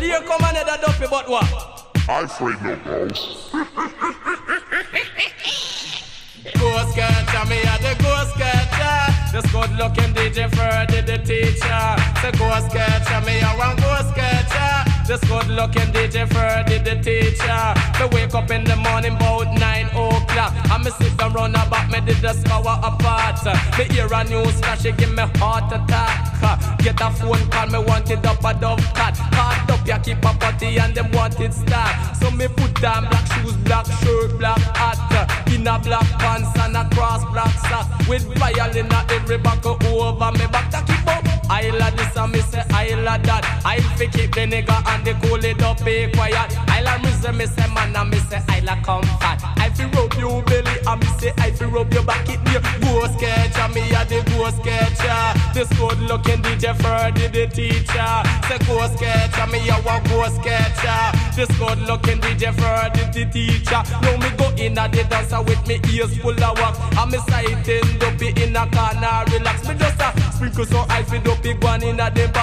Well, here come another dopey, but what? I afraid no ghost. Ghost catcher, me a the ghost catcher. This good looking DJ Ferdy the teacher. Say ghost catcher, me a one ghost catcher. This good looking DJ Ferdy the teacher. Me wake up in the morning about 9 o'clock. And me sit down round about me did the scour apart. Me hear a news flash, it give me heart attack. Get a phone call, me want it up a dove cat. Hard up, ya keep a party and them want it start. So me put on black shoes, black shirt, black hat. In a black pants and a cross black sock. With violin at every back over me back. To keep up, I'll this and me say I'll that. I'll fi keep the nigga and the cool it up, be quiet. I'll reason me say man and me say I'll come fat. I fi rub you belly and me say I fi rub your back it near. Ghost catcher, me a the ghost catcher. This good looking DJ Ferdy the teacher. Say ghost catcher, me a one ghost catcher. This good looking DJ Ferdy the teacher. Now me go in a the dancer with me ears full of wax. And me sighting dopey in a corner relax. Me just a sprinkle so I fi dopey one in a the back.